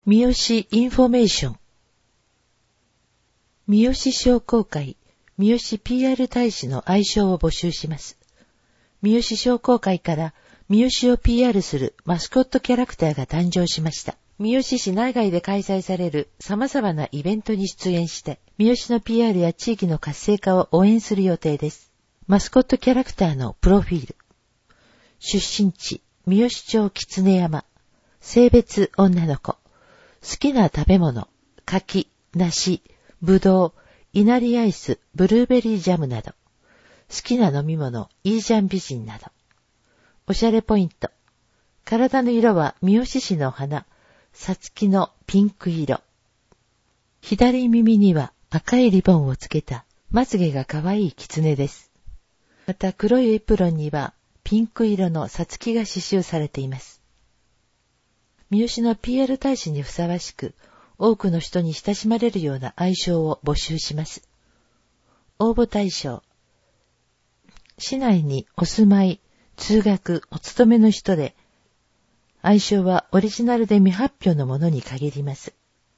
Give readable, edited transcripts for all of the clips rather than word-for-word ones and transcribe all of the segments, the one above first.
三好インフォメーション。三好商工会、三好 PR 大使の愛称を募集します。三好商工会から三好を PR するマスコットキャラクターが誕生しました。三好市内外で開催される様々なイベントに出演して、三好の PR や地域の活性化を応援する予定です。マスコットキャラクターのプロフィール。出身地、三好町狐山。性別、女の子。好きな食べ物、柿、梨、ぶどう、稲荷アイス、ブルーベリージャムなど。好きな飲み物、イージャン美人など。おしゃれポイント。体の色は三好市の花、さつきのピンク色。左耳には赤いリボンをつけたまつげがかわいい狐です。また黒いエプロンにはピンク色のさつきが刺繍されています。三好の PR 大使にふさわしく、多くの人に親しまれるような愛称を募集します。応募対象。市内にお住まい、通学、お勤めの人で、愛称はオリジナルで未発表のものに限ります。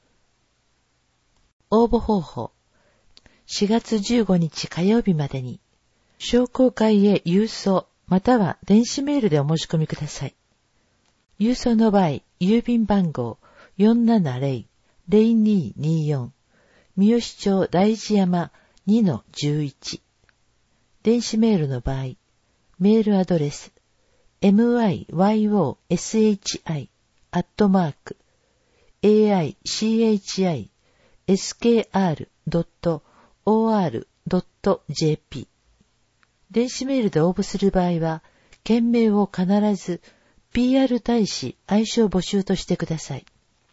応募方法。4月15日火曜日までに、商工会へ郵送または電子メールでお申し込みください。郵送の場合、郵便番号 470-0224 三好町大寺山 2-11。電子メールの場合、メールアドレス myoshi@aichiskr.or.jp。 電子メールで応募する場合は、件名を必ずPR 大使愛称募集としてください。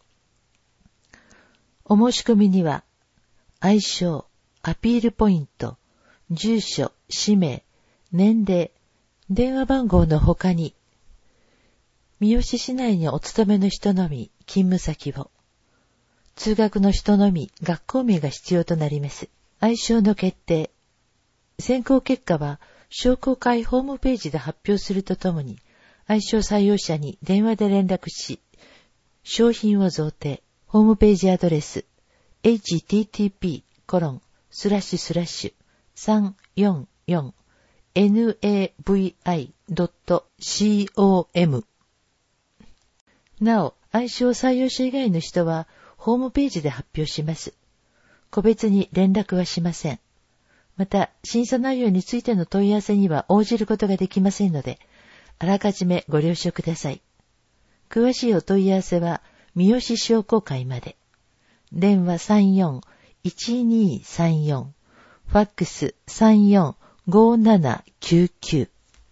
お申し込みには、愛称、アピールポイント、住所、氏名、年齢、電話番号の他に、三好市内にお勤めの人のみ勤務先を、通学の人のみ学校名が必要となります。愛称の決定。選考結果は、商工会ホームページで発表するとともに、愛称採用者に電話で連絡し、商品を贈呈。ホームページアドレス http://344navi.com。 なお、愛称採用者以外の人は、ホームページで発表します。個別に連絡はしません。また、審査内容についての問い合わせには応じることができませんので、あらかじめご了承ください。詳しいお問い合わせは、三好商工会まで。電話 34-1234、ファックス 34-5799。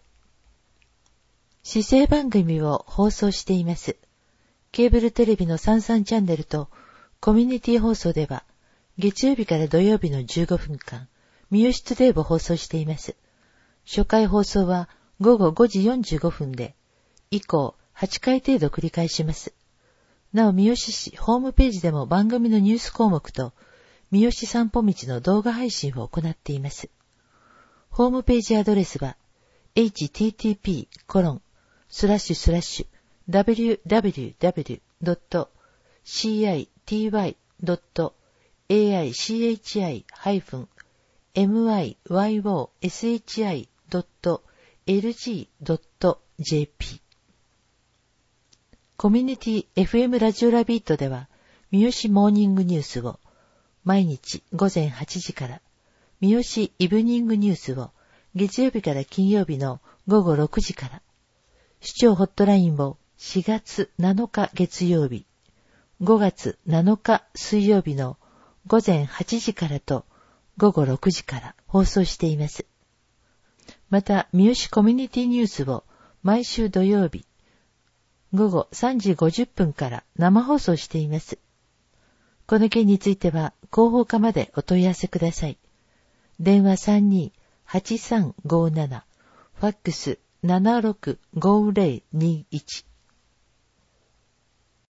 市政番組を放送しています。ケーブルテレビの33チャンネルとコミュニティ放送では、月曜日から土曜日の15分間、三好トゥデイを放送しています。初回放送は午後5時45分で、以降8回程度繰り返します。なお、三好市ホームページでも番組のニュース項目と、三好散歩道の動画配信を行っています。ホームページアドレスは、http://www.city-aichi-aishi.lg.jp。コミュニティ FM ラジオラビートでは、三好モーニングニュースを毎日午前8時から、三好イブニングニュースを月曜日から金曜日の午後6時から、市長ホットラインを4月7日月曜日、5月7日水曜日の午前8時からと午後6時から放送しています。また、三好コミュニティニュースを毎週土曜日、午後3時50分から生放送しています。この件については広報課までお問い合わせください。電話 32-8357、ファックス 765021。